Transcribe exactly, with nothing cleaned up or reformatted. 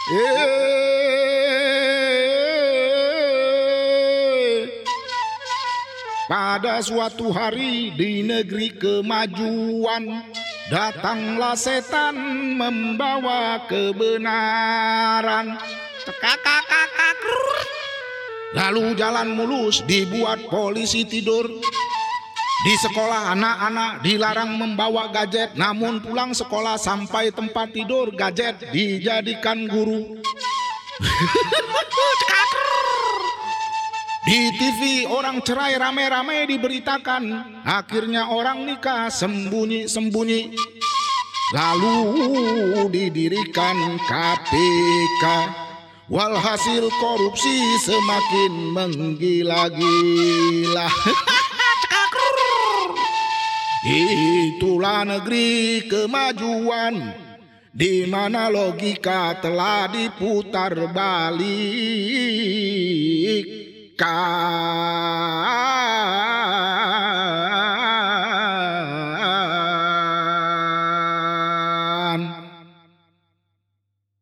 Eh, pada suatu hari di negeri kemajuan, datanglah setan membawa kebenaran. Tekakakakak. Lalu jalan mulus dibuat polisi tidur. Di sekolah anak-anak dilarang membawa gadget, namun pulang sekolah sampai tempat tidur gadget dijadikan guru. Di T V orang cerai rame-rame diberitakan, akhirnya orang nikah sembunyi-sembunyi. Lalu didirikan K P K, walhasil korupsi semakin menggila-gila. Itulah negeri kemajuan, di mana logika telah diputar balikan.